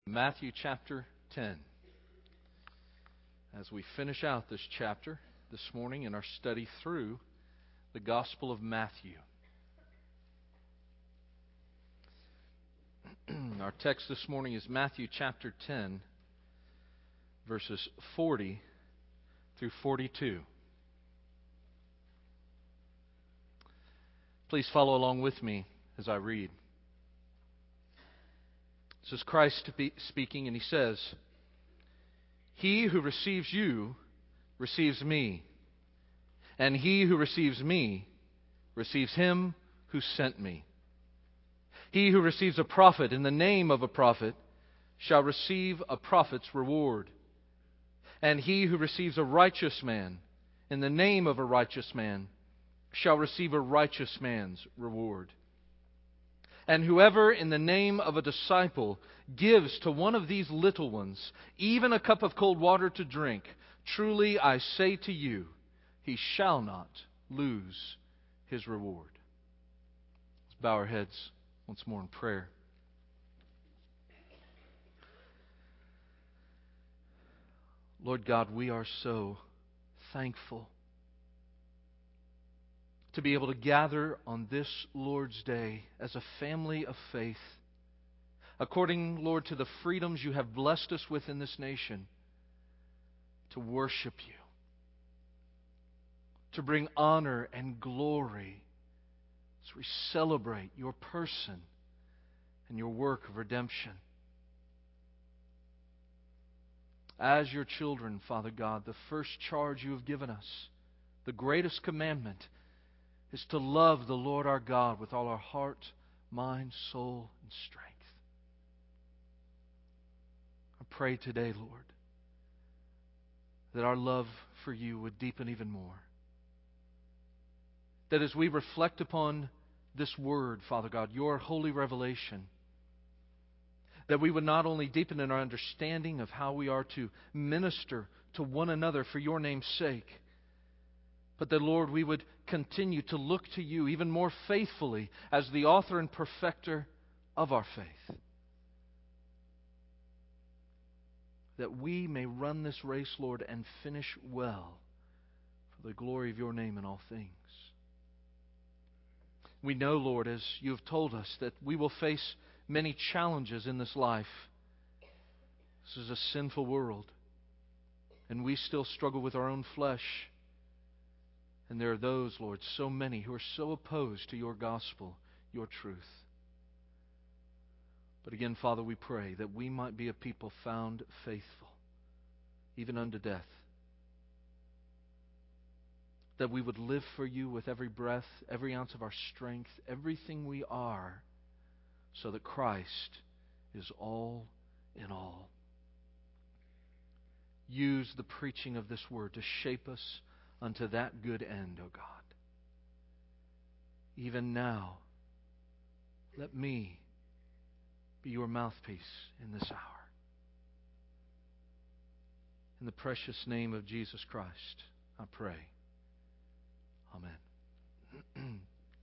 Matthew chapter 10. As we finish out this chapter this morning in our study through the Gospel of Matthew. Our text this morning is Matthew chapter 10, verses 40 through 42. Please follow along with me as I read. This is Christ speaking, and He says, "He who receives you receives me, and he who receives me receives him who sent me. He who receives a prophet in the name of a prophet shall receive a prophet's reward. And he who receives a righteous man in the name of a righteous man shall receive a righteous man's reward. And whoever in the name of a disciple gives to one of these little ones even a cup of cold water to drink, truly I say to you, he shall not lose his reward." Let's bow our heads once more in prayer. Lord God, we are so thankful to be able to gather on this Lord's Day as a family of faith, according, Lord, to the freedoms you have blessed us with in this nation, to worship you, to bring honor and glory as we celebrate your person and your work of redemption. As your children, Father God, the first charge you have given us, the greatest commandment, is to love the Lord our God with all our heart, mind, soul, and strength. I pray today, Lord, that our love for you would deepen even more. That as we reflect upon this word, Father God, your holy revelation, that we would not only deepen in our understanding of how we are to minister to one another for your name's sake, but that, Lord, we would continue to look to you even more faithfully as the author and perfecter of our faith. That we may run this race, Lord, and finish well for the glory of your name in all things. We know, Lord, as you have told us, that we will face many challenges in this life. This is a sinful world, and we still struggle with our own flesh. And there are those, Lord, so many who are so opposed to your gospel, your truth. But again, Father, we pray that we might be a people found faithful, even unto death. That we would live for you with every breath, every ounce of our strength, everything we are, so that Christ is all in all. Use the preaching of this word to shape us unto that good end, O God. Even now, let me be your mouthpiece in this hour. In the precious name of Jesus Christ, I pray. Amen.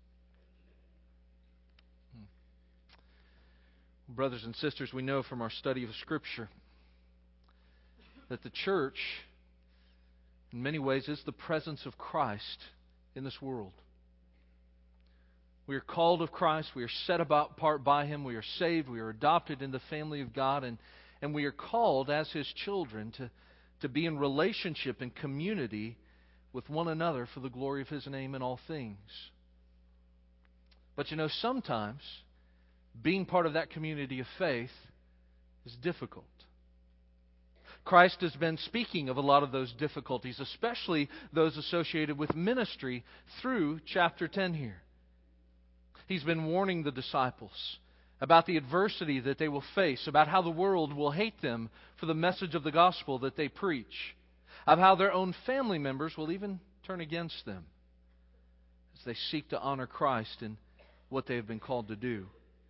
Brothers and sisters, we know from our study of Scripture that the church, in many ways, is the presence of Christ in this world. We are called of Christ. We are set apart by Him. We are saved. We are adopted in the family of God. And we are called as His children to be in relationship and community with one another for the glory of His name in all things. But you know, sometimes being part of that community of faith is difficult. Christ has been speaking of a lot of those difficulties, especially those associated with ministry through chapter 10 here. He's been warning the disciples about the adversity that they will face, about how the world will hate them for the message of the gospel that they preach, of how their own family members will even turn against them as they seek to honor Christ in what they have been called to do.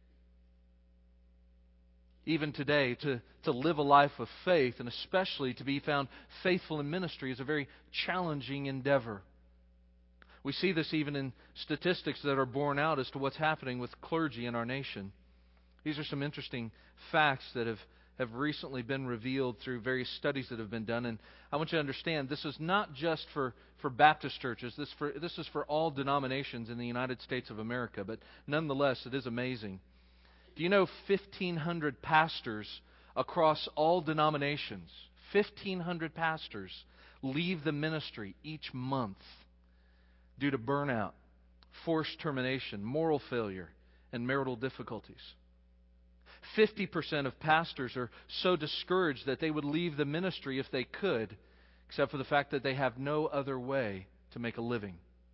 Even today, to live a life of faith, and especially to be found faithful in ministry, is a very challenging endeavor. We see this even in statistics that are borne out as to what's happening with clergy in our nation. These are some interesting facts that have have recently been revealed through various studies that have been done. And I want you to understand, this is not just for Baptist churches. This is for all denominations in the United States of America. But nonetheless, it is amazing. Do you know 1,500 pastors across all denominations, 1,500 pastors leave the ministry each month due to burnout, forced termination, moral failure, and marital difficulties? 50% of pastors are so discouraged that they would leave the ministry if they could, except for the fact that they have no other way to make a living.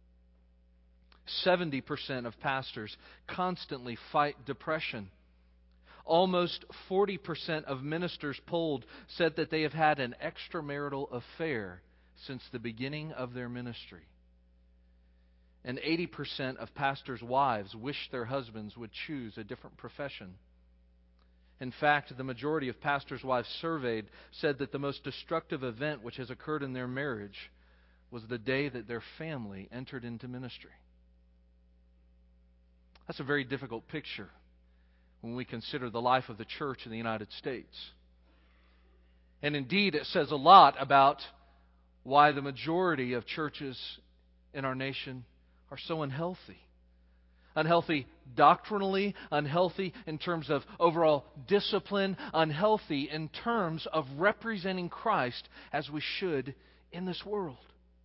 70% of pastors constantly fight depression. Almost 40% of ministers polled said that they have had an extramarital affair since the beginning of their ministry. And 80% of pastors' wives wish their husbands would choose a different profession. In fact, the majority of pastors' wives surveyed said that the most destructive event which has occurred in their marriage was the day that their family entered into ministry. That's a very difficult picture when we consider the life of the church in the United States. And indeed, it says a lot about why the majority of churches in our nation are so unhealthy. Unhealthy doctrinally, unhealthy in terms of overall discipline, unhealthy in terms of representing Christ as we should in this world.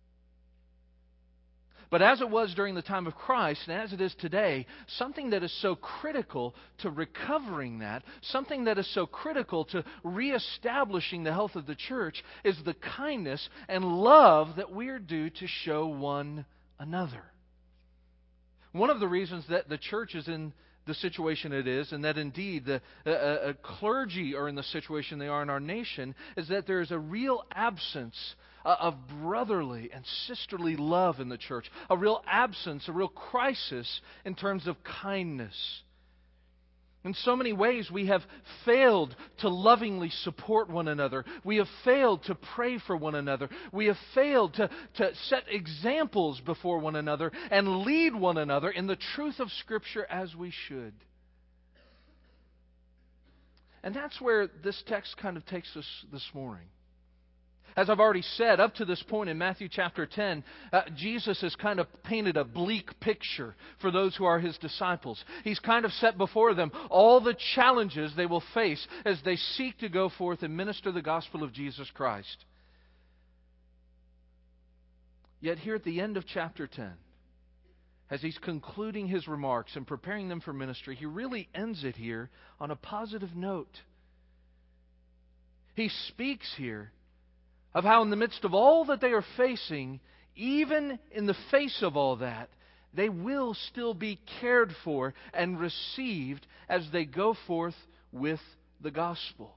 But as it was during the time of Christ, and as it is today, something that is so critical to recovering that, something that is so critical to reestablishing the health of the church, is the kindness and love that we are due to show one another. One of the reasons that the church is in the situation it is, and that indeed the clergy are in the situation they are in our nation, is that there is a real absence of brotherly and sisterly love in the church. A real absence, a real crisis in terms of kindness. In so many ways, we have failed to lovingly support one another. We have failed to pray for one another. We have failed to set examples before one another and lead one another in the truth of Scripture as we should. And that's where this text kind of takes us this morning. As I've already said, up to this point in Matthew chapter 10, Jesus has kind of painted a bleak picture for those who are His disciples. He's kind of set before them all the challenges they will face as they seek to go forth and minister the gospel of Jesus Christ. Yet here at the end of chapter 10, as He's concluding His remarks and preparing them for ministry, He really ends it here on a positive note. He speaks here of how in the midst of all that they are facing, even in the face of all that, they will still be cared for and received as they go forth with the gospel.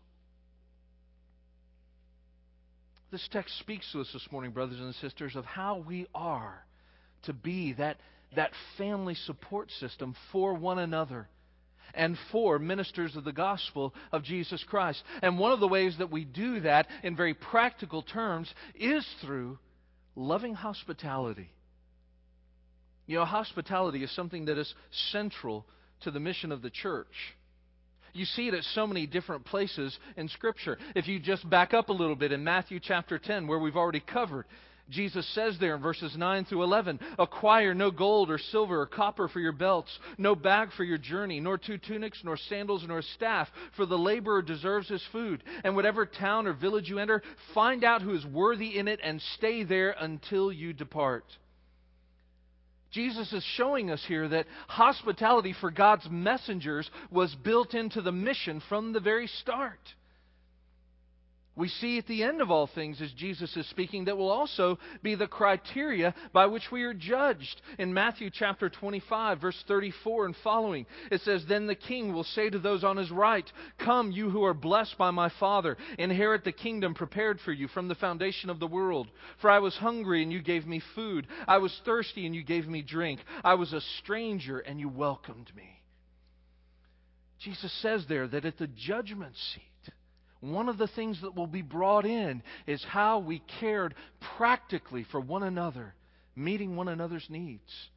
This text speaks to us this morning, brothers and sisters, of how we are to be that family support system for one another and for ministers of the gospel of Jesus Christ. And one of the ways that we do that in very practical terms is through loving hospitality. You know, hospitality is something that is central to the mission of the church. You see it at so many different places in Scripture. If you just back up a little bit in Matthew chapter 10, where we've already covered, Jesus says there in verses 9 through 11, "Acquire no gold or silver or copper for your belts, no bag for your journey, nor 2 tunics, nor sandals, nor a staff, for the laborer deserves his food. And whatever town or village you enter, find out who is worthy in it and stay there until you depart." Jesus is showing us here that hospitality for God's messengers was built into the mission from the very start. We see at the end of all things, as Jesus is speaking, that will also be the criteria by which we are judged. In Matthew chapter 25, verse 34 and following, it says, "Then the king will say to those on his right, 'Come, you who are blessed by my Father, inherit the kingdom prepared for you from the foundation of the world. For I was hungry, and you gave me food. I was thirsty, and you gave me drink. I was a stranger, and you welcomed me.'" Jesus says there that at the judgment seat, one of the things that will be brought in is how we cared practically for one another, meeting one another's needs.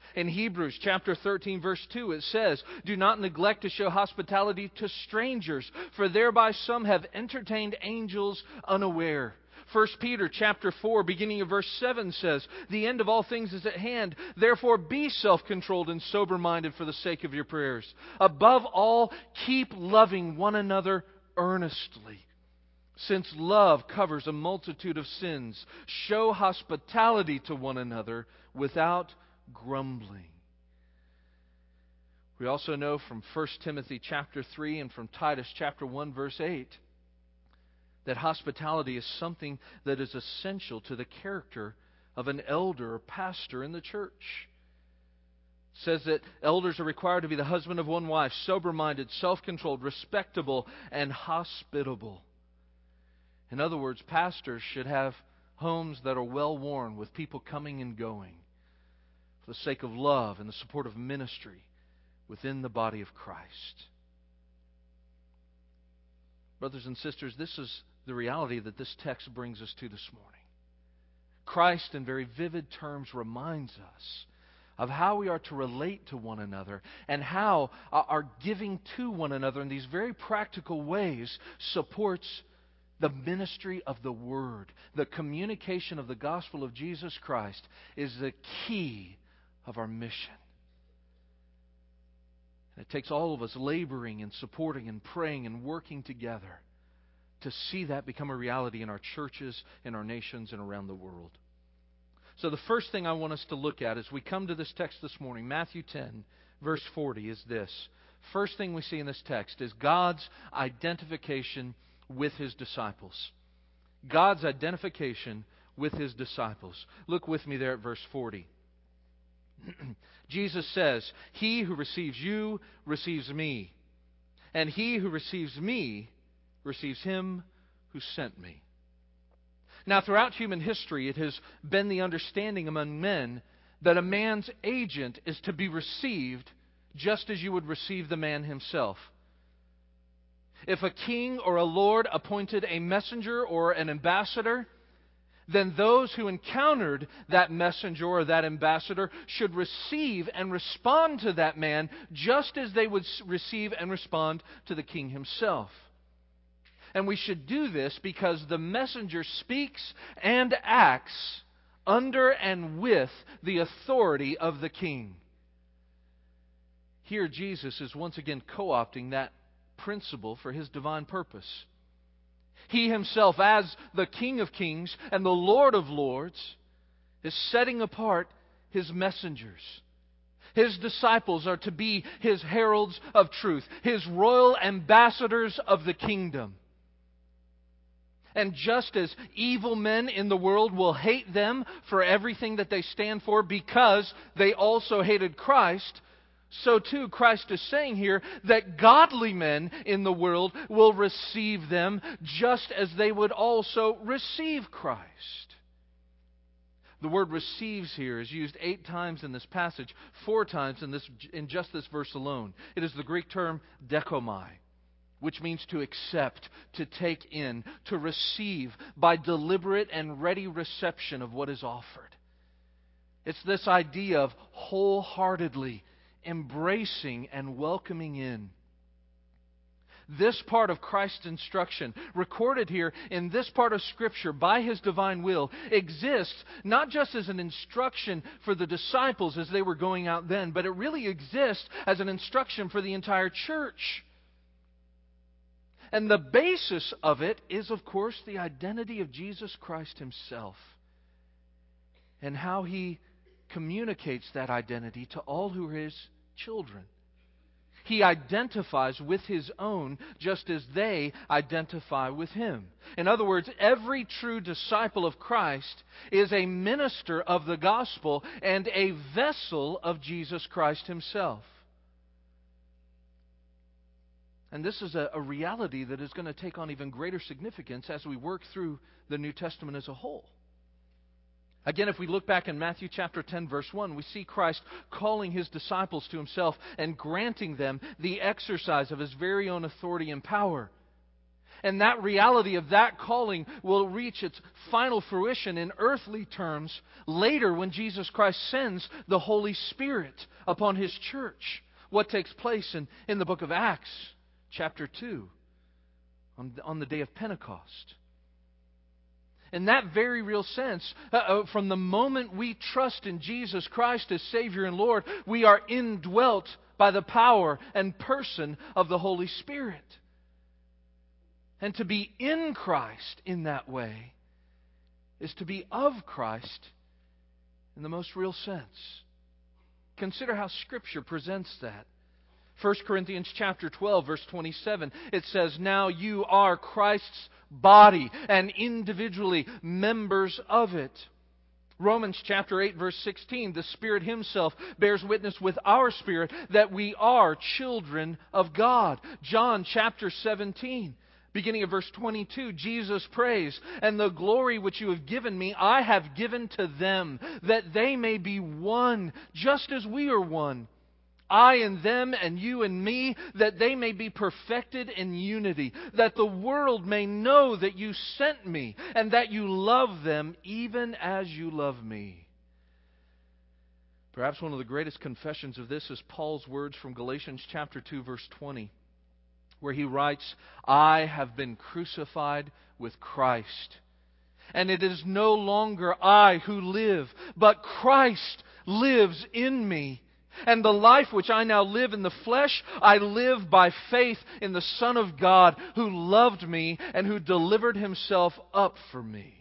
In Hebrews chapter 13, verse 2, it says, "Do not neglect to show hospitality to strangers, for thereby some have entertained angels unaware." 1 Peter chapter 4, beginning of verse 7 says, "The end of all things is at hand. Therefore be self-controlled and sober-minded for the sake of your prayers. Above all, keep loving one another earnestly. Since love covers a multitude of sins, show hospitality to one another without grumbling." We also know from 1 Timothy chapter 3 and from Titus chapter 1 verse 8 that hospitality is something that is essential to the character of an elder or pastor in the church. It says that elders are required to be the husband of one wife, sober-minded, self-controlled, respectable, and hospitable. In other words, pastors should have homes that are well-worn with people coming and going for the sake of love and the support of ministry within the body of Christ. Brothers and sisters, this is the reality that this text brings us to this morning. Christ, in very vivid terms, reminds us of how we are to relate to one another and how our giving to one another in these very practical ways supports the ministry of the Word. The communication of the gospel of Jesus Christ is the key of our mission. And it takes all of us laboring and supporting and praying and working together to see that become a reality in our churches, in our nations, and around the world. So the first thing I want us to look at as we come to this text this morning, Matthew 10, verse 40, is this. First thing we see in this text is God's identification with His disciples. God's identification with His disciples. Look with me there at verse 40. Jesus says, "He who receives you receives me, and he who receives me receives Him who sent me." Now, throughout human history, it has been the understanding among men that a man's agent is to be received just as you would receive the man himself. If a king or a lord appointed a messenger or an ambassador, then those who encountered that messenger or that ambassador should receive and respond to that man just as they would receive and respond to the king himself. And we should do this because the messenger speaks and acts under and with the authority of the king. Here Jesus is once again co-opting that principle for His divine purpose. He Himself, as the King of Kings and the Lord of Lords, is setting apart His messengers. His disciples are to be His heralds of truth, His royal ambassadors of the kingdom. And just as evil men in the world will hate them for everything that they stand for because they also hated Christ, so too Christ is saying here that godly men in the world will receive them just as they would also receive Christ. The word "receives" here is used 8 times in this passage, 4 times in just this verse alone. It is the Greek term dekomai, which means to accept, to take in, to receive by deliberate and ready reception of what is offered. It's this idea of wholeheartedly embracing and welcoming in. This part of Christ's instruction, recorded here in this part of Scripture by His divine will, exists not just as an instruction for the disciples as they were going out then, but it really exists as an instruction for the entire church. And the basis of it is, of course, the identity of Jesus Christ Himself and how He communicates that identity to all who are His children. He identifies with His own just as they identify with Him. In other words, every true disciple of Christ is a minister of the gospel and a vessel of Jesus Christ Himself. And this is a reality that is going to take on even greater significance as we work through the New Testament as a whole. Again, if we look back in Matthew chapter 10, verse 1, we see Christ calling His disciples to Himself and granting them the exercise of His very own authority and power. And that reality of that calling will reach its final fruition in earthly terms later when Jesus Christ sends the Holy Spirit upon His church. What takes place in the book of Acts, chapter 2, on the day of Pentecost. In that very real sense, from the moment we trust in Jesus Christ as Savior and Lord, we are indwelt by the power and person of the Holy Spirit. And to be in Christ in that way is to be of Christ in the most real sense. Consider how Scripture presents that. 1 Corinthians chapter 12, verse 27, it says, "Now you are Christ's body, and individually members of it." Romans chapter 8, verse 16, the Spirit Himself bears witness with our spirit that we are children of God. John chapter 17, beginning of verse 22, Jesus prays, "And the glory which you have given me, I have given to them, that they may be one, just as we are one. I and them, and you and me, that they may be perfected in unity, that the world may know that you sent me, and that you love them even as you love me." Perhaps one of the greatest confessions of this is Paul's words from Galatians chapter 2, verse 20, where he writes, "I have been crucified with Christ, and it is no longer I who live, but Christ lives in me. And the life which I now live in the flesh, I live by faith in the Son of God, who loved me and who delivered Himself up for me."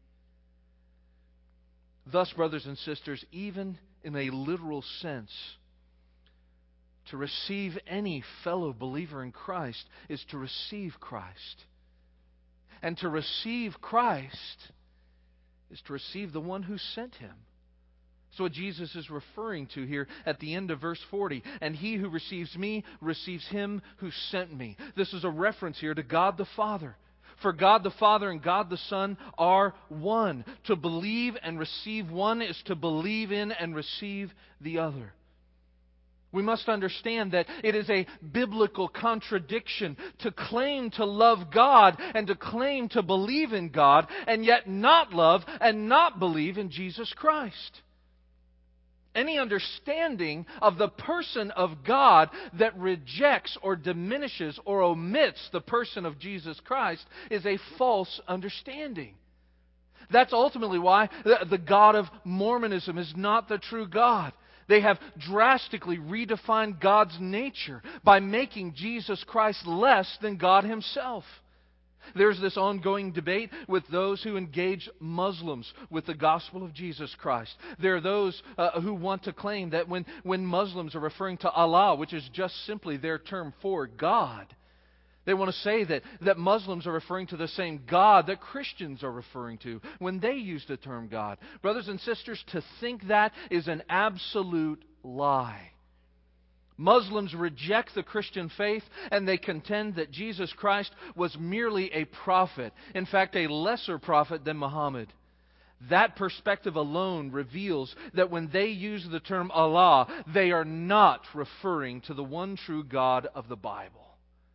Thus, brothers and sisters, even in a literal sense, to receive any fellow believer in Christ is to receive Christ. And to receive Christ is to receive the one who sent Him. That's what Jesus is referring to here at the end of verse 40. "And he who receives me receives Him who sent me." This is a reference here to God the Father. For God the Father and God the Son are one. To believe and receive one is to believe in and receive the other. We must understand that it is a biblical contradiction to claim to love God and to claim to believe in God, and yet not love and not believe in Jesus Christ. Any understanding of the person of God that rejects or diminishes or omits the person of Jesus Christ is a false understanding. That's ultimately why the God of Mormonism is not the true God. They have drastically redefined God's nature by making Jesus Christ less than God Himself. There's this ongoing debate with those who engage Muslims with the gospel of Jesus Christ. There are those who want to claim that when Muslims are referring to Allah, which is just simply their term for God, they want to say that Muslims are referring to the same God that Christians are referring to when they use the term God. Brothers and sisters, to think that is an absolute lie. Muslims reject the Christian faith, and they contend that Jesus Christ was merely a prophet, in fact, a lesser prophet than Muhammad. That perspective alone reveals that when they use the term Allah, they are not referring to the one true God of the Bible.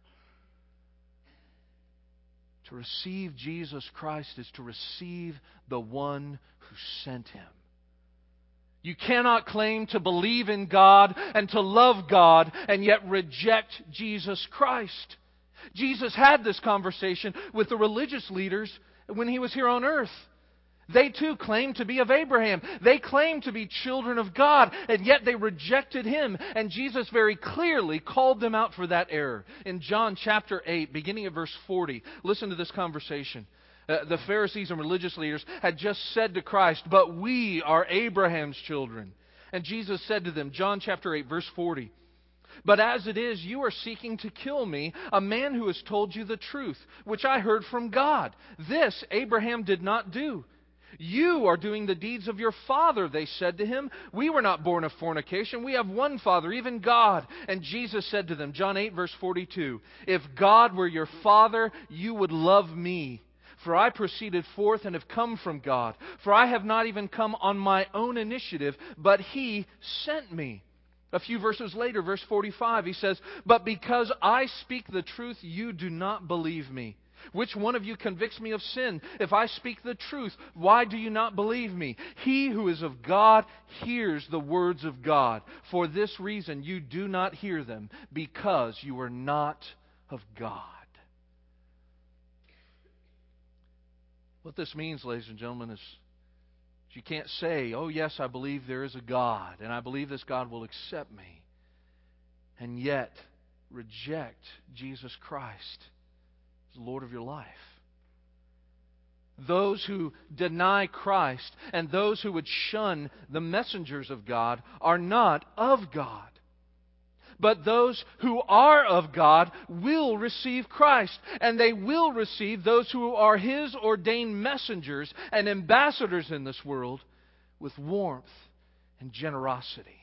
To receive Jesus Christ is to receive the one who sent Him. You cannot claim to believe in God and to love God and yet reject Jesus Christ. Jesus had this conversation with the religious leaders when He was here on earth. They too claimed to be of Abraham. They claimed to be children of God, and yet they rejected Him. And Jesus very clearly called them out for that error. In John chapter 8, beginning at verse 40, listen to this conversation. The Pharisees and religious leaders had just said to Christ, "But we are Abraham's children." And Jesus said to them, John chapter 8, verse 40, "But as it is, you are seeking to kill me, a man who has told you the truth, which I heard from God. This Abraham did not do. You are doing the deeds of your father," they said to Him. "We were not born of fornication. We have one Father, even God." And Jesus said to them, John 8, verse 42, "If God were your Father, you would love me. For I proceeded forth and have come from God. For I have not even come on my own initiative, but He sent me." A few verses later, verse 45, He says, "But because I speak the truth, you do not believe me. Which one of you convicts me of sin? If I speak the truth, why do you not believe me? He who is of God hears the words of God. For this reason you do not hear them, because you are not of God. What this means, ladies and gentlemen, is you can't say, oh yes, I believe there is a God, and I believe this God will accept me, and yet reject Jesus Christ as the Lord of your life. Those who deny Christ and those who would shun the messengers of God are not of God. But those who are of God will receive Christ, and they will receive those who are His ordained messengers and ambassadors in this world with warmth and generosity.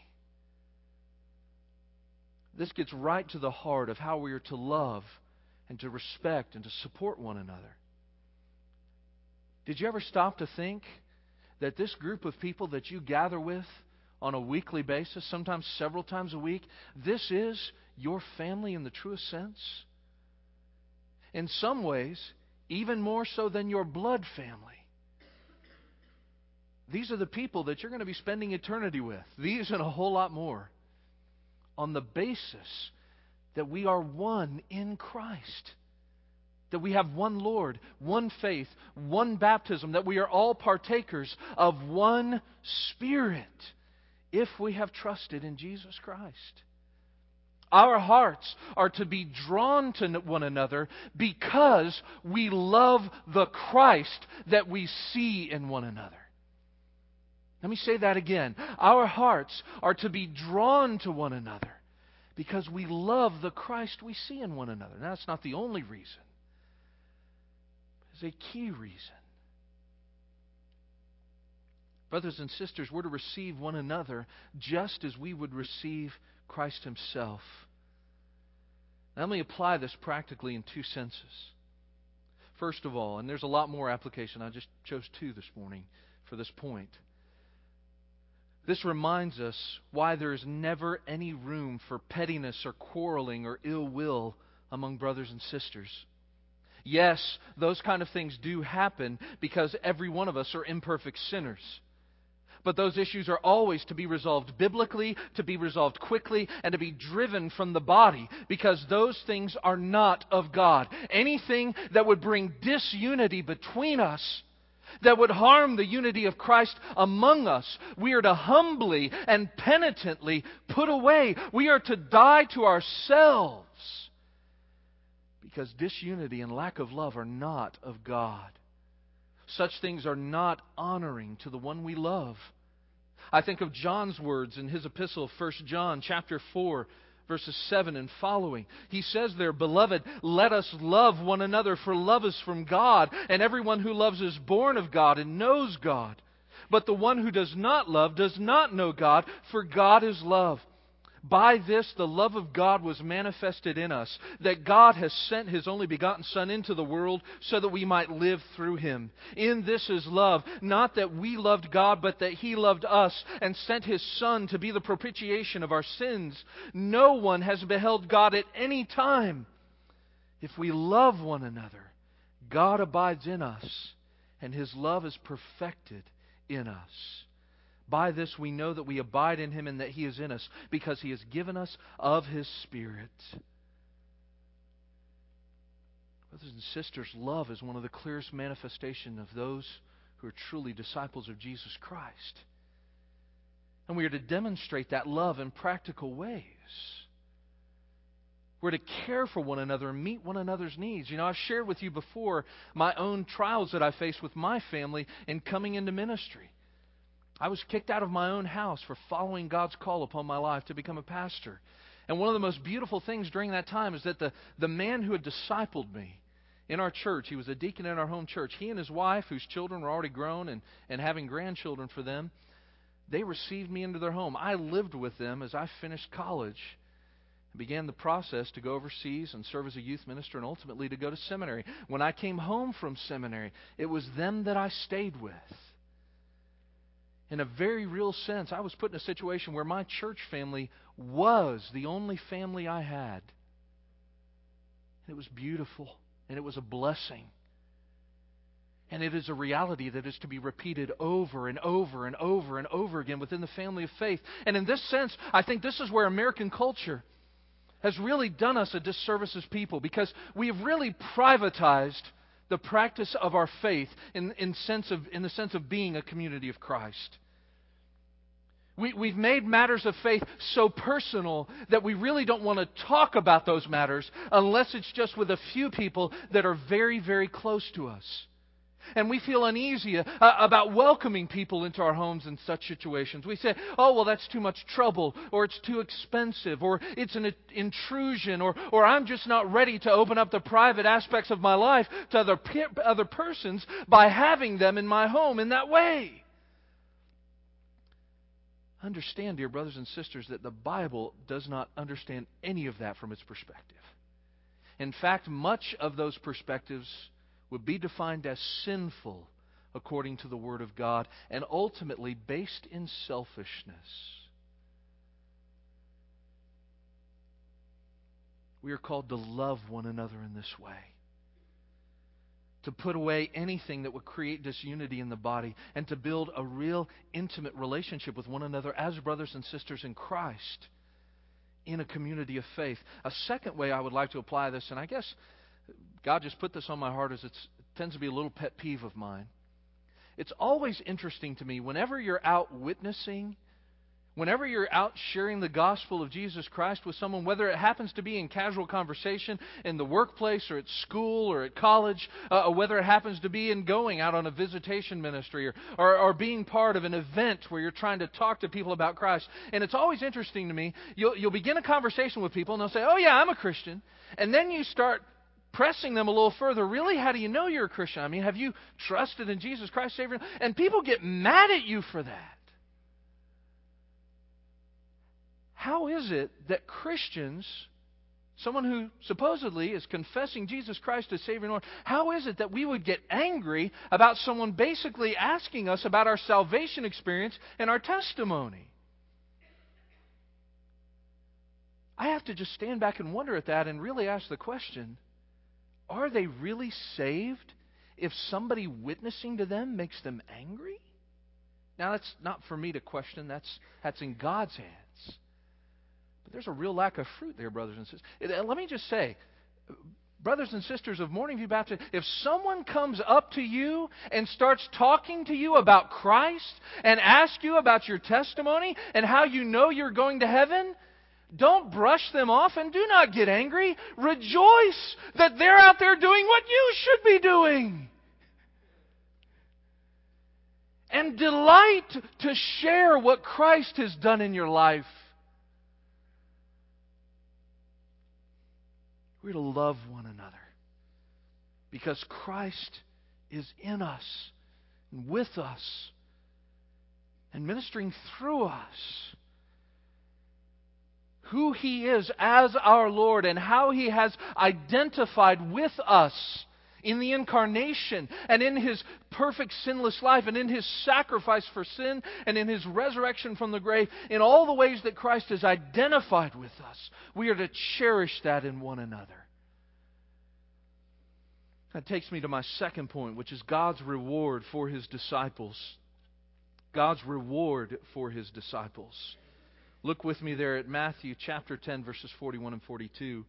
This gets right to the heart of how we are to love and to respect and to support one another. Did you ever stop to think that this group of people that you gather with on a weekly basis, sometimes several times a week, this is your family in the truest sense? In some ways, even more so than your blood family. These are the people that you're going to be spending eternity with. These and a whole lot more. On the basis that we are one in Christ. That we have one Lord, one faith, one baptism. That we are all partakers of one Spirit, if we have trusted in Jesus Christ. Our hearts are to be drawn to one another because we love the Christ that we see in one another. Let me say that again. Our hearts are to be drawn to one another because we love the Christ we see in one another. Now, that's not the only reason. It's a key reason. Brothers and sisters, we're to receive one another just as we would receive Christ Himself. Now, let me apply this practically in two senses. First of all, and there's a lot more application, I just chose two this morning for this point. This reminds us why there is never any room for pettiness or quarreling or ill will among brothers and sisters. Yes, those kind of things do happen because every one of us are imperfect sinners. But those issues are always to be resolved biblically, to be resolved quickly, and to be driven from the body, because those things are not of God. Anything that would bring disunity between us, that would harm the unity of Christ among us, we are to humbly and penitently put away. We are to die to ourselves, because disunity and lack of love are not of God. Such things are not honoring to the one we love. I think of John's words in his epistle, 1 John chapter 4, verses 7 and following. He says there, "Beloved, let us love one another, for love is from God, and everyone who loves is born of God and knows God. But the one who does not love does not know God, for God is love. By this the love of God was manifested in us, that God has sent His only begotten Son into the world so that we might live through Him. In this is love, not that we loved God, but that He loved us and sent His Son to be the propitiation of our sins. No one has beheld God at any time. If we love one another, God abides in us, and His love is perfected in us. By this we know that we abide in Him and that He is in us, because He has given us of His Spirit." Brothers and sisters, love is one of the clearest manifestations of those who are truly disciples of Jesus Christ. And we are to demonstrate that love in practical ways. We're to care for one another and meet one another's needs. You know, I've shared with you before my own trials that I faced with my family in coming into ministry. I was kicked out of my own house for following God's call upon my life to become a pastor. And one of the most beautiful things during that time is that the man who had discipled me in our church, he was a deacon in our home church, he and his wife, whose children were already grown and having grandchildren for them, they received me into their home. I lived with them as I finished college and began the process to go overseas and serve as a youth minister and ultimately to go to seminary. When I came home from seminary, it was them that I stayed with. In a very real sense, I was put in a situation where my church family was the only family I had. It was beautiful And it was a blessing. And it is a reality that is to be repeated over and over and over and over again within the family of faith. And in this sense, I think this is where American culture has really done us a disservice as people, because we have really privatized the practice of our faith in the sense of being a community of Christ. We've made matters of faith so personal that we really don't want to talk about those matters unless it's just with a few people that are very, very close to us. And we feel uneasy about welcoming people into our homes in such situations. We say, oh, well, that's too much trouble, or it's too expensive, or it's an intrusion, or I'm just not ready to open up the private aspects of my life to other persons by having them in my home in that way. Understand, dear brothers and sisters, that the Bible does not understand any of that from its perspective. In fact, much of those perspectives would be defined as sinful according to the Word of God, and ultimately based in selfishness. We are called to love one another in this way, to put away anything that would create disunity in the body, and to build a real intimate relationship with one another as brothers and sisters in Christ in a community of faith. A second way I would like to apply this, and I guess God just put this on my heart as it tends to be a little pet peeve of mine. It's always interesting to me whenever you're out witnessing, whenever you're out sharing the gospel of Jesus Christ with someone, whether it happens to be in casual conversation in the workplace or at school or at college, or whether it happens to be in going out on a visitation ministry or being part of an event where you're trying to talk to people about Christ. And it's always interesting to me, you'll begin a conversation with people and they'll say, oh yeah, I'm a Christian. And then you start pressing them a little further. Really, how do you know you're a Christian? I mean, have you trusted in Jesus Christ, Savior? And people get mad at you for that. How is it that Christians, someone who supposedly is confessing Jesus Christ as Savior and Lord, how is it that we would get angry about someone basically asking us about our salvation experience and our testimony? I have to just stand back and wonder at that and really ask the question, are they really saved if somebody witnessing to them makes them angry? Now, that's not for me to question. That's in God's hands. But there's a real lack of fruit there, brothers and sisters. Let me just say, brothers and sisters of Morning View Baptist, if someone comes up to you and starts talking to you about Christ and asks you about your testimony and how you know you're going to heaven, don't brush them off and do not get angry. Rejoice that they're out there doing what you should be doing. And delight to share what Christ has done in your life. We're to love one another because Christ is in us and with us and ministering through us. Who He is as our Lord and how He has identified with us in the incarnation and in His perfect sinless life and in His sacrifice for sin and in His resurrection from the grave, in all the ways that Christ has identified with us. We are to cherish that in one another. That takes me to my second point, which is God's reward for His disciples. God's reward for His disciples. Look with me there at Matthew chapter 10, verses 41 and 42.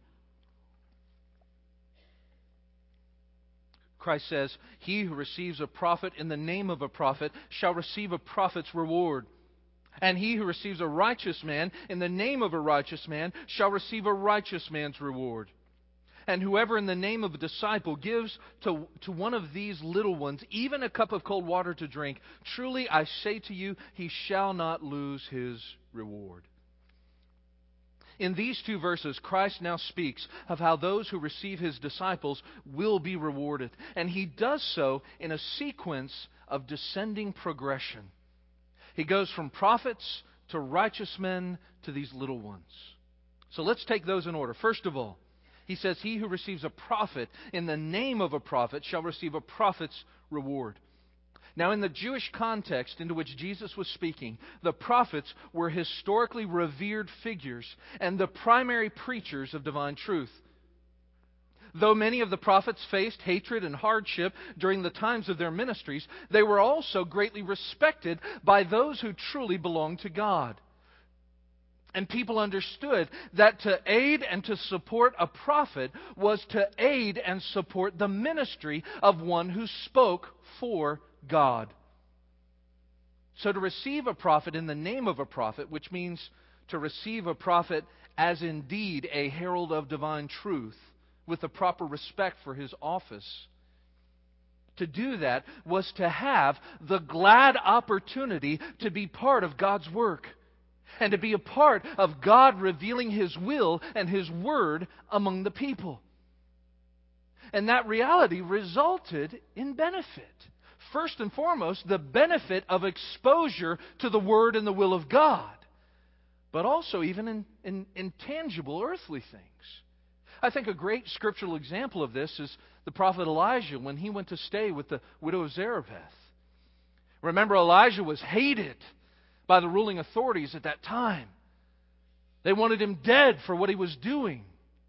Christ says, "He who receives a prophet in the name of a prophet shall receive a prophet's reward. And he who receives a righteous man in the name of a righteous man shall receive a righteous man's reward. And whoever in the name of a disciple gives to one of these little ones even a cup of cold water to drink, truly I say to you, he shall not lose his reward." In these two verses, Christ now speaks of how those who receive His disciples will be rewarded. And He does so in a sequence of descending progression. He goes from prophets to righteous men to these little ones. So let's take those in order. First of all, He says, "He who receives a prophet in the name of a prophet shall receive a prophet's reward." Now, in the Jewish context into which Jesus was speaking, the prophets were historically revered figures and the primary preachers of divine truth. Though many of the prophets faced hatred and hardship during the times of their ministries, they were also greatly respected by those who truly belonged to God. And people understood that to aid and to support a prophet was to aid and support the ministry of one who spoke for God. So to receive a prophet in the name of a prophet, which means to receive a prophet as indeed a herald of divine truth, with the proper respect for his office, to do that was to have the glad opportunity to be part of God's work, and to be a part of God revealing His will and His Word among the people. And that reality resulted in benefit. First and foremost, the benefit of exposure to the Word and the will of God, but also even in tangible earthly things. I think a great scriptural example of this is the prophet Elijah when he went to stay with the widow of Zarephath. Remember, Elijah was hated by the ruling authorities at that time. They wanted him dead for what he was doing.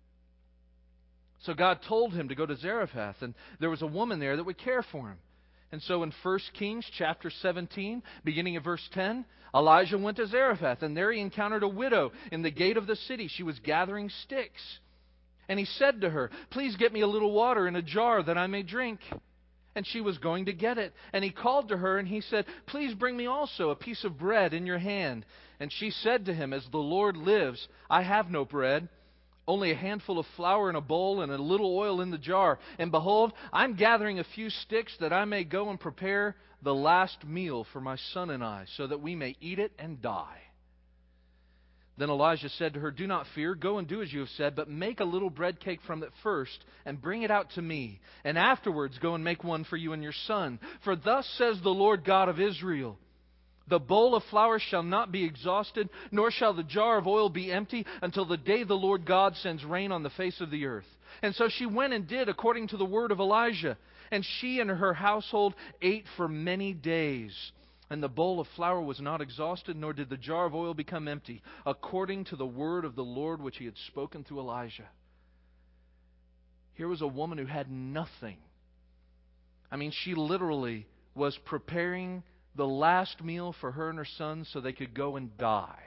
So God told him to go to Zarephath, and there was a woman there that would care for him. And so in 1 Kings chapter 17, beginning at verse 10, Elijah went to Zarephath, and there he encountered a widow in the gate of the city. She was gathering sticks. And he said to her, "Please get me a little water in a jar that I may drink." And she was going to get it. And he called to her and he said, "Please bring me also a piece of bread in your hand." And she said to him, "As the Lord lives, I have no bread, only a handful of flour in a bowl and a little oil in the jar. And behold, I'm gathering a few sticks that I may go and prepare the last meal for my son and I, so that we may eat it and die." Then Elijah said to her, "Do not fear, go and do as you have said, but make a little bread cake from it first, and bring it out to me. And afterwards go and make one for you and your son. For thus says the Lord God of Israel, the bowl of flour shall not be exhausted, nor shall the jar of oil be empty, until the day the Lord God sends rain on the face of the earth." And so she went and did according to the word of Elijah. And she and her household ate for many days. And the bowl of flour was not exhausted, nor did the jar of oil become empty, according to the word of the Lord which He had spoken through Elijah. Here was a woman who had nothing. I mean, she literally was preparing the last meal for her and her son so they could go and die.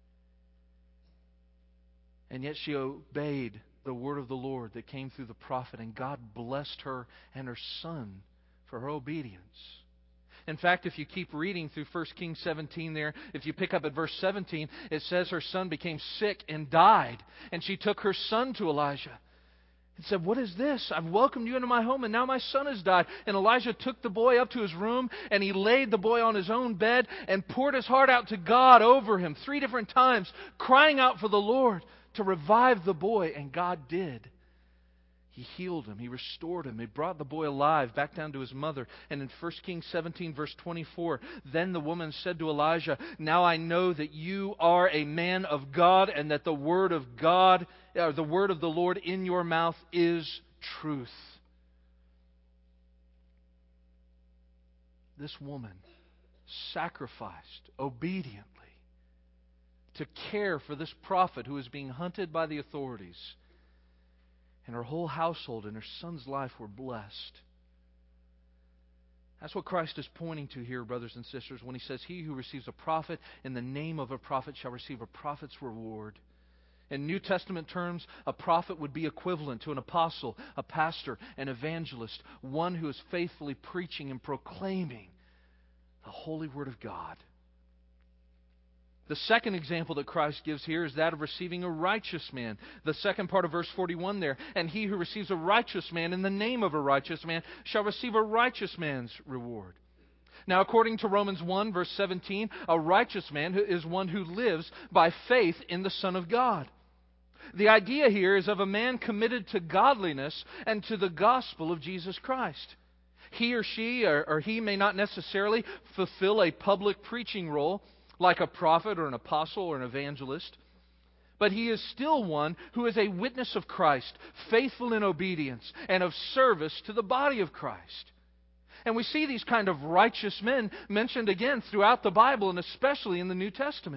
And yet she obeyed the word of the Lord that came through the prophet, and God blessed her and her son for her obedience. In fact, if you keep reading through 1 Kings 17 there, if you pick up at verse 17, it says her son became sick and died. And she took her son to Elijah and said, "What is this? I've welcomed you into my home, and now my son has died." And Elijah took the boy up to his room, and he laid the boy on his own bed and poured his heart out to God over him 3 different times, crying out for the Lord to revive the boy. And God did. He healed him. He restored him. He brought the boy alive back down to his mother. And in 1 Kings 17, verse 24, then the woman said to Elijah, "Now I know that you are a man of God, and that the word of God, or the word of the Lord in your mouth is truth." This woman sacrificed obediently to care for this prophet who was being hunted by the authorities. And her whole household and her son's life were blessed. That's what Christ is pointing to here, brothers and sisters, when He says, "He who receives a prophet in the name of a prophet shall receive a prophet's reward." In New Testament terms, a prophet would be equivalent to an apostle, a pastor, an evangelist, one who is faithfully preaching and proclaiming the holy word of God. The second example that Christ gives here is that of receiving a righteous man. The second part of verse 41 there. "And he who receives a righteous man in the name of a righteous man shall receive a righteous man's reward." Now, according to Romans 1, verse 17, a righteous man is one who lives by faith in the Son of God. The idea here is of a man committed to godliness and to the gospel of Jesus Christ. He or she or he may not necessarily fulfill a public preaching role like a prophet or an apostle or an evangelist, but he is still one who is a witness of Christ, faithful in obedience, and of service to the body of Christ. And we see these kind of righteous men mentioned again throughout the Bible, and especially in the New Testament.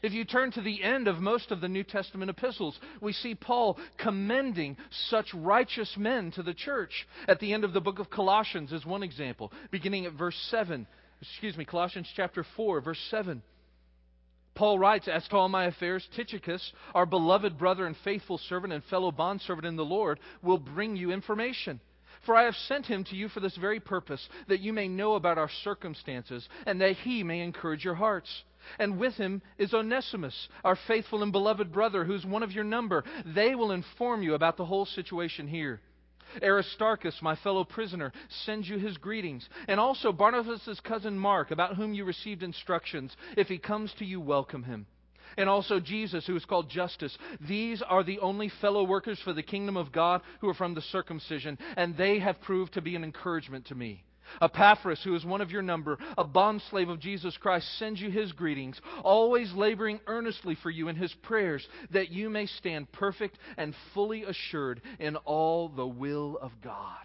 If you turn to the end of most of the New Testament epistles, we see Paul commending such righteous men to the church. At the end of the book of Colossians is one example, beginning at verse 7. Colossians chapter 4, verse 7. Paul writes, "As to all my affairs, Tychicus, our beloved brother and faithful servant and fellow bondservant in the Lord, will bring you information. For I have sent him to you for this very purpose, that you may know about our circumstances, and that he may encourage your hearts. And with him is Onesimus, our faithful and beloved brother, who is one of your number. They will inform you about the whole situation here. Aristarchus, my fellow prisoner, sends you his greetings, and also Barnabas' cousin Mark, about whom you received instructions. If he comes to you, welcome him. And also Jesus, who is called Justus. These are the only fellow workers for the kingdom of God who are from the circumcision, and they have proved to be an encouragement to me. Epaphras, who is one of your number, a bondslave of Jesus Christ, sends you his greetings, always laboring earnestly for you in his prayers, that you may stand perfect and fully assured in all the will of God."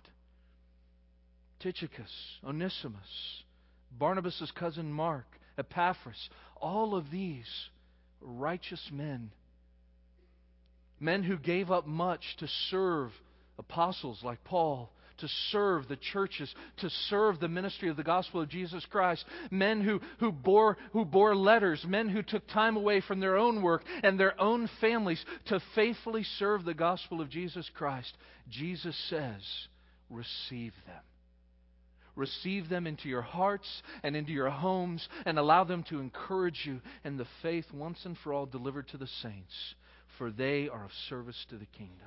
Tychicus, Onesimus, Barnabas' cousin Mark, Epaphras, all of these righteous men. Men who gave up much to serve apostles like Paul, to serve the churches, to serve the ministry of the gospel of Jesus Christ. Men who bore letters, men who took time away from their own work and their own families to faithfully serve the gospel of Jesus Christ. Jesus says, receive them. Receive them into your hearts and into your homes, and allow them to encourage you in the faith once and for all delivered to the saints, for they are of service to the kingdom.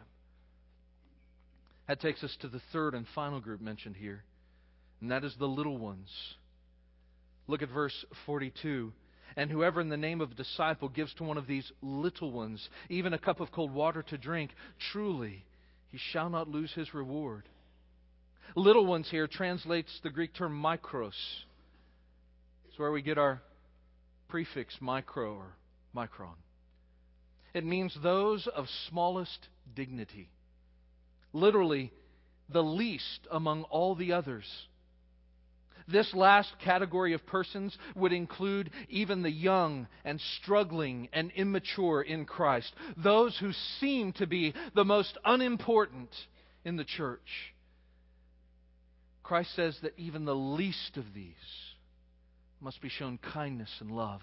That takes us to the third and final group mentioned here, and that is the little ones. Look at verse 42. "And whoever in the name of a disciple gives to one of these little ones even a cup of cold water to drink, truly he shall not lose his reward." Little ones here translates the Greek term mikros. It's where we get our prefix micro or micron. It means those of smallest dignity. Literally, the least among all the others. This last category of persons would include even the young and struggling and immature in Christ. Those who seem to be the most unimportant in the church. Christ says that even the least of these must be shown kindness and love.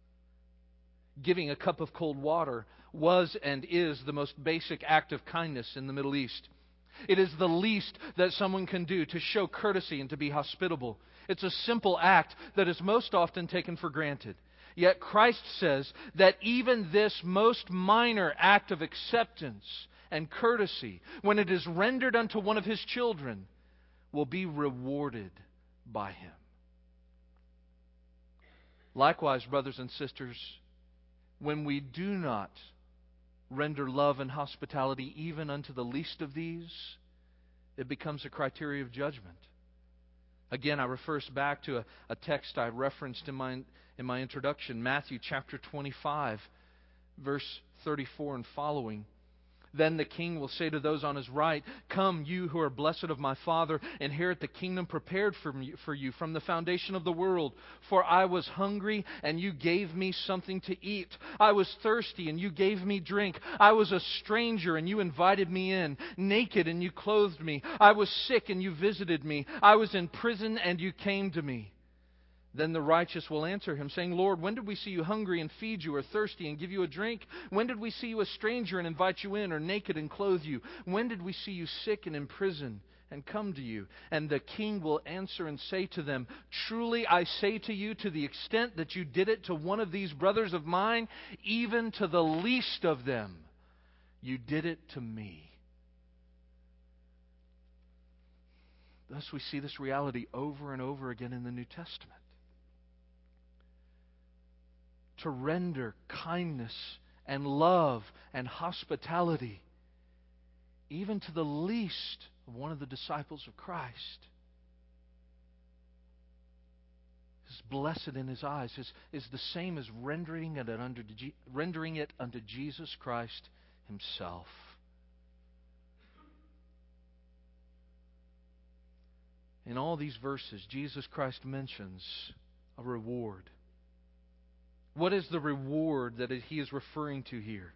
Giving a cup of cold water was and is the most basic act of kindness in the Middle East. It is the least that someone can do to show courtesy and to be hospitable. It's a simple act that is most often taken for granted. Yet Christ says that even this most minor act of acceptance and courtesy, when it is rendered unto one of His children, will be rewarded by Him. Likewise, brothers and sisters, when we do not render love and hospitality even unto the least of these, it becomes a criteria of judgment. Again, I refer us back to a text I referenced in my introduction, Matthew chapter 25, verse 34 and following. "Then the king will say to those on his right, 'Come, you who are blessed of my Father, inherit the kingdom prepared for you from the foundation of the world. For I was hungry, and you gave me something to eat. I was thirsty, and you gave me drink. I was a stranger, and you invited me in. Naked, and you clothed me. I was sick, and you visited me. I was in prison, and you came to me.' Then the righteous will answer him, saying, 'Lord, when did we see you hungry and feed you, or thirsty and give you a drink? When did we see you a stranger and invite you in, or naked and clothe you? When did we see you sick and in prison and come to you?' And the king will answer and say to them, 'Truly I say to you, to the extent that you did it to one of these brothers of mine, even to the least of them, you did it to me.'" Thus we see this reality over and over again in the New Testament. To render kindness and love and hospitality even to the least of one of the disciples of Christ is blessed in His eyes, is the same as rendering it unto Jesus Christ Himself. In all these verses, Jesus Christ mentions a reward. What is the reward that he is referring to here?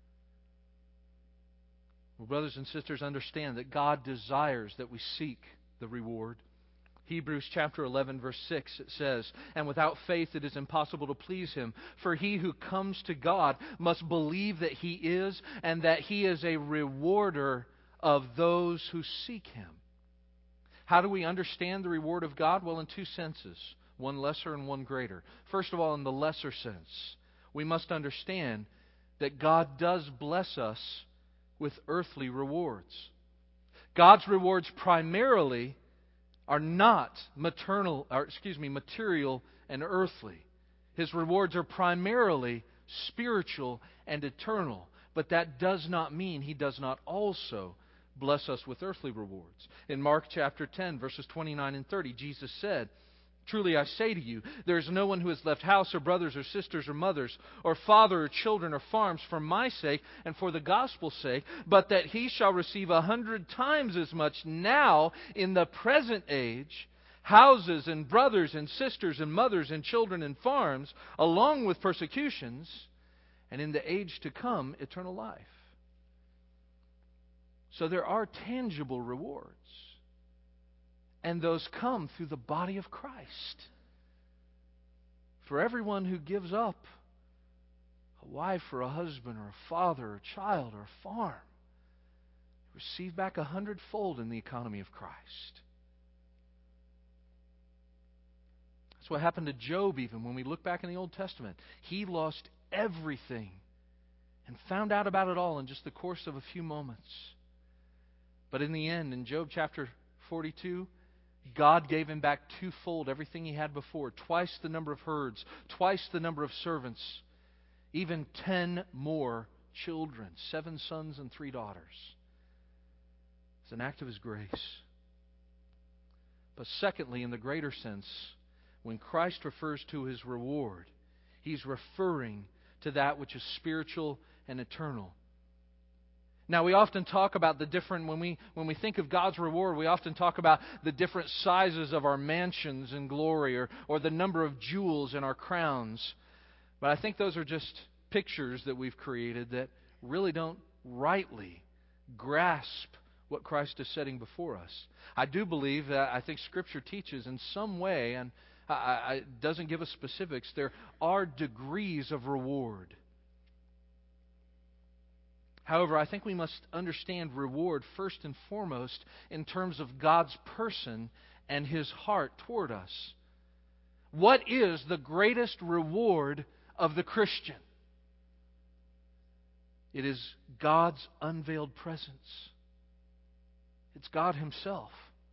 Well, brothers and sisters, understand that God desires that we seek the reward. Hebrews chapter 11, verse 6, it says, "And without faith it is impossible to please Him. For he who comes to God must believe that He is, and that He is a rewarder of those who seek Him." How do we understand the reward of God? Well, in two senses, one lesser and one greater. First of all, in the lesser sense, we must understand that God does bless us with earthly rewards. God's rewards primarily are not material and earthly. His rewards are primarily spiritual and eternal. But that does not mean He does not also bless us with earthly rewards. In Mark chapter 10, verses 29 and 30, Jesus said, "Truly I say to you, there is no one who has left house or brothers or sisters or mothers or father or children or farms for my sake and for the gospel's sake, but that he shall receive 100 times as much now in the present age, houses and brothers and sisters and mothers and children and farms, along with persecutions, and in the age to come, eternal life." So there are tangible rewards. And those come through the body of Christ. For everyone who gives up a wife or a husband or a father or a child or a farm, receive back 100-fold in the economy of Christ. That's what happened to Job even when we look back in the Old Testament. He lost everything and found out about it all in just the course of a few moments. But in the end, in Job chapter 42, God gave him back twofold everything he had before. Twice the number of herds, twice the number of servants, even 10 more children, 7 sons and 3 daughters. It's an act of His grace. But secondly, in the greater sense, when Christ refers to His reward, He's referring to that which is spiritual and eternal. Now, we often talk about the different, when we think of God's reward, we often talk about the different sizes of our mansions in glory or the number of jewels in our crowns. But I think those are just pictures that we've created that really don't rightly grasp what Christ is setting before us. I do believe that I think Scripture teaches in some way, and it doesn't give us specifics, there are degrees of reward. However, I think we must understand reward first and foremost in terms of God's person and His heart toward us. What is the greatest reward of the Christian? It is God's unveiled presence. It's God Himself.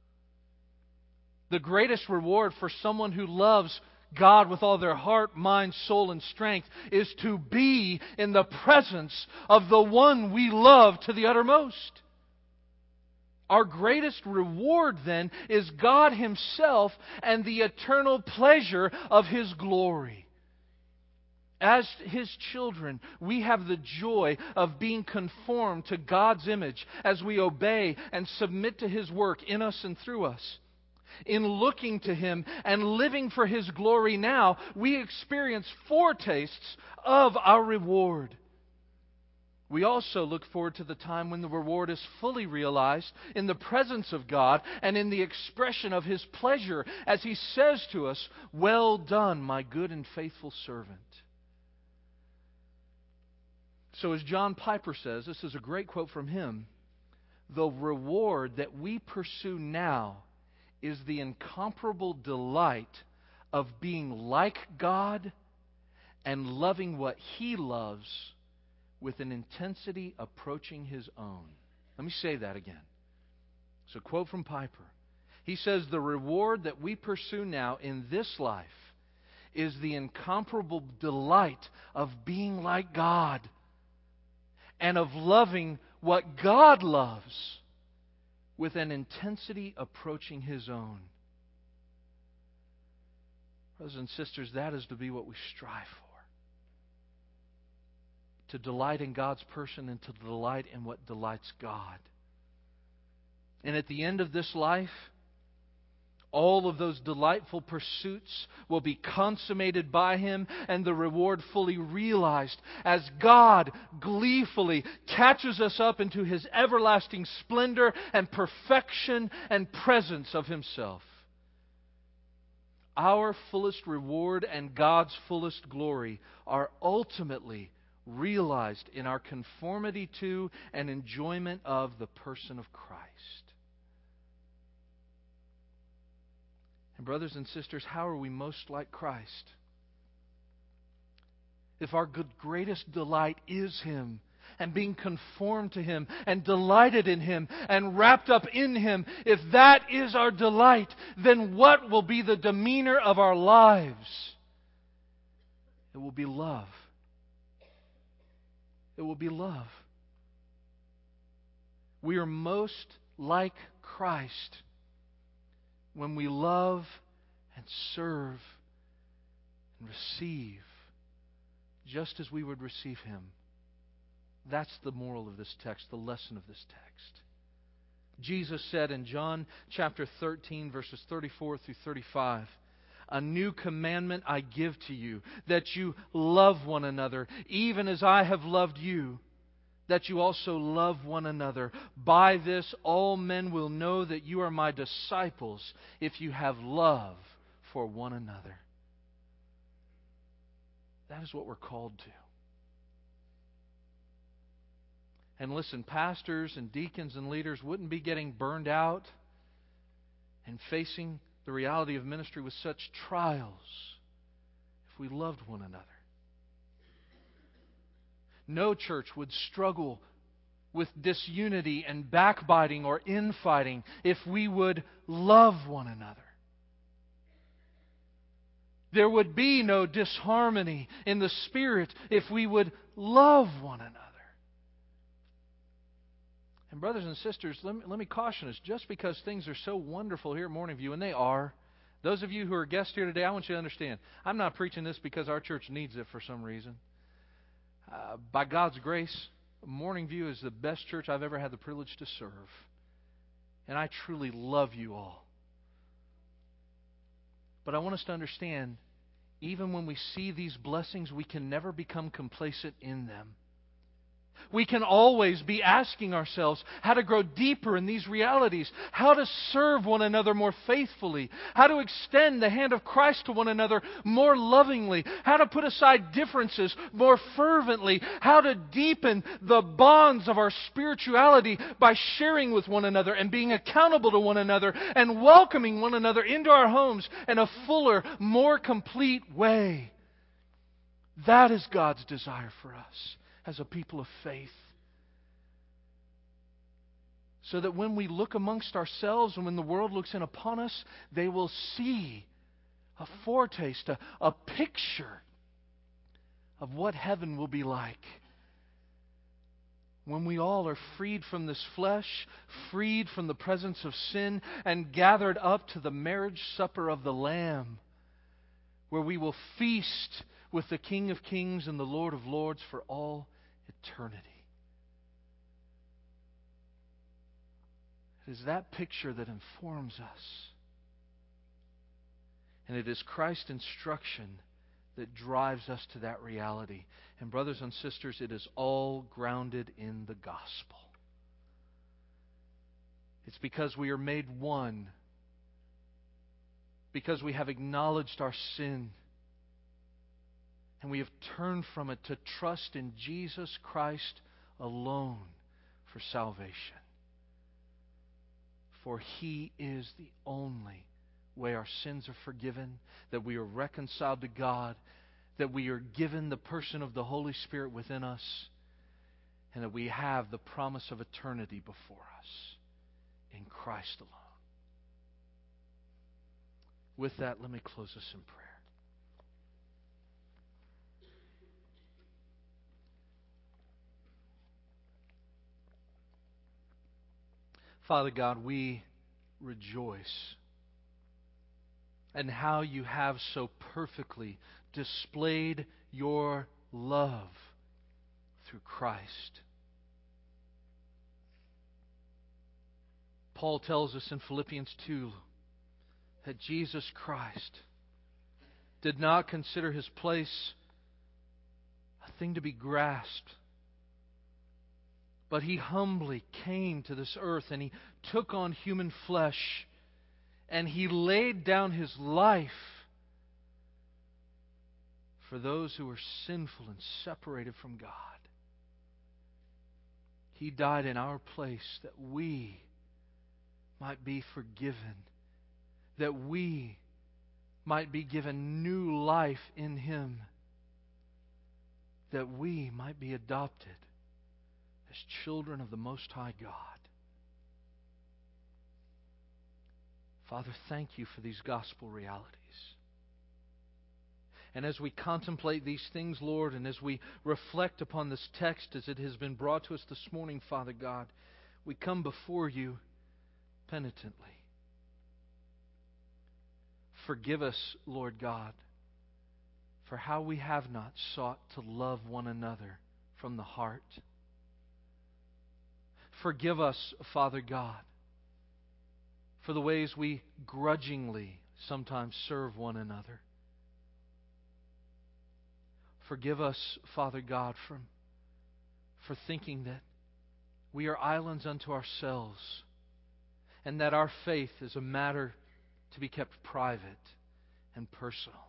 The greatest reward for someone who loves God with all their heart, mind, soul, and strength is to be in the presence of the one we love to the uttermost. Our greatest reward then is God Himself and the eternal pleasure of His glory. As His children, we have the joy of being conformed to God's image as we obey and submit to His work in us and through us. In looking to Him and living for His glory now, we experience foretastes of our reward. We also look forward to the time when the reward is fully realized in the presence of God and in the expression of His pleasure as He says to us, "Well done, my good and faithful servant." So as John Piper says, this is a great quote from him, "The reward that we pursue now is the incomparable delight of being like God and loving what He loves with an intensity approaching His own." Let me say that again. It's a quote from Piper. He says, "The reward that we pursue now in this life is the incomparable delight of being like God and of loving what God loves with an intensity approaching His own." Brothers and sisters, that is to be what we strive for. To delight in God's person and to delight in what delights God. And at the end of this life, All of those delightful pursuits will be consummated by Him and the reward fully realized as God gleefully catches us up into His everlasting splendor and perfection and presence of Himself. Our fullest reward and God's fullest glory are ultimately realized in our conformity to and enjoyment of the person of Christ. And brothers and sisters, how are we most like Christ? If our greatest delight is Him, and being conformed to Him, and delighted in Him, and wrapped up in Him, if that is our delight, then what will be the demeanor of our lives? It will be love. It will be love. We are most like Christ when we love and serve and receive just as we would receive Him. That's the moral of this text, the lesson of this text. Jesus said in John chapter 13, verses 34 through 35, "A new commandment I give to you, that you love one another, even as I have loved you, that you also love one another. By this all men will know that you are my disciples, if you have love for one another." That is what we're called to. And listen, pastors and deacons and leaders wouldn't be getting burned out and facing the reality of ministry with such trials if we loved one another. No church would struggle with disunity and backbiting or infighting if we would love one another. There would be no disharmony in the Spirit if we would love one another. And brothers and sisters, let me caution us, just because things are so wonderful here at Morning View, and they are, those of you who are guests here today, I want you to understand, I'm not preaching this because our church needs it for some reason. By God's grace, Morning View is the best church I've ever had the privilege to serve. And I truly love you all. But I want us to understand, even when we see these blessings, we can never become complacent in them. We can always be asking ourselves how to grow deeper in these realities, how to serve one another more faithfully, how to extend the hand of Christ to one another more lovingly, how to put aside differences more fervently, how to deepen the bonds of our spirituality by sharing with one another and being accountable to one another and welcoming one another into our homes in a fuller, more complete way. That is God's desire for us as a people of faith. So that when we look amongst ourselves and when the world looks in upon us, they will see a foretaste, a picture of what heaven will be like. When we all are freed from this flesh, freed from the presence of sin, and gathered up to the marriage supper of the Lamb, where we will feast with the King of Kings and the Lord of Lords for all eternity. It is that picture that informs us. And it is Christ's instruction that drives us to that reality. And brothers and sisters, it is all grounded in the gospel. It's because we are made one, because we have acknowledged our sin, and we have turned from it to trust in Jesus Christ alone for salvation. For He is the only way our sins are forgiven, that we are reconciled to God, that we are given the person of the Holy Spirit within us, and that we have the promise of eternity before us in Christ alone. With that, let me close us in prayer. Father God, we rejoice in how You have so perfectly displayed Your love through Christ. Paul tells us in Philippians 2 that Jesus Christ did not consider His place a thing to be grasped, but He humbly came to this earth and He took on human flesh and He laid down His life for those who were sinful and separated from God. He died in our place that we might be forgiven, that we might be given new life in Him, that we might be adopted as children of the Most High God. Father, thank You for these gospel realities. And as we contemplate these things, Lord, and as we reflect upon this text as it has been brought to us this morning, Father God, we come before You penitently. Forgive us, Lord God, for how we have not sought to love one another from the heart. Forgive us, Father God, for the ways we grudgingly sometimes serve one another. Forgive us, Father God, for thinking that we are islands unto ourselves and that our faith is a matter to be kept private and personal.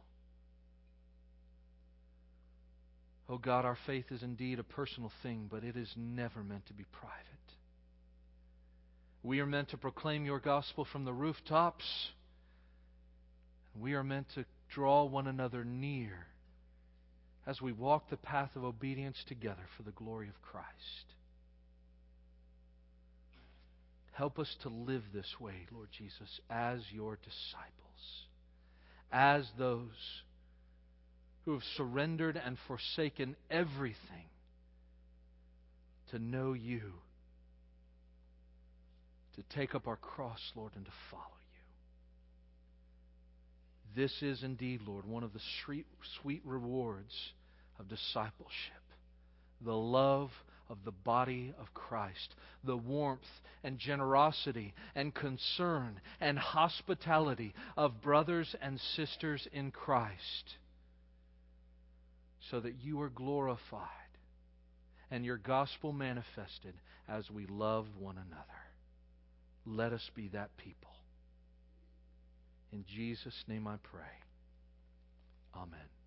Oh God, our faith is indeed a personal thing, but it is never meant to be private. We are meant to proclaim Your gospel from the rooftops. We are meant to draw one another near as we walk the path of obedience together for the glory of Christ. Help us to live this way, Lord Jesus, as Your disciples, as those who have surrendered and forsaken everything to know You, to take up our cross, Lord, and to follow You. This is indeed, Lord, one of the sweet rewards of discipleship. The love of the body of Christ. The warmth and generosity and concern and hospitality of brothers and sisters in Christ. So that You are glorified and Your gospel manifested as we love one another. Let us be that people. In Jesus' name I pray. Amen.